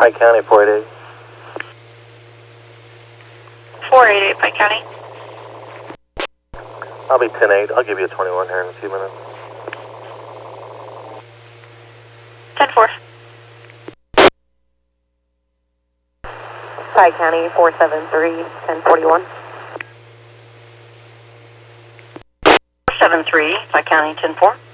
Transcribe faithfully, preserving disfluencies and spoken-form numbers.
Pike County, four eight eight. four eight eight, Pike County. I'll be ten eight. I'll give you a twenty-one here in a few minutes. ten four. Pike County, four seven three, ten forty-one. four seven three, Pike County, ten four.